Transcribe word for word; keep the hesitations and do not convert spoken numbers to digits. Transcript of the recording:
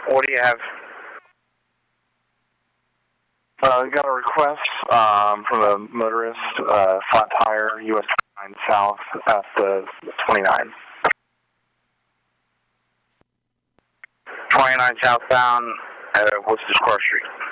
What do you have? Uh, we got a request um, from a motorist, uh, flat tire, U S twenty-nine South at the twenty-nine. twenty-nine southbound, uh, what's the score street?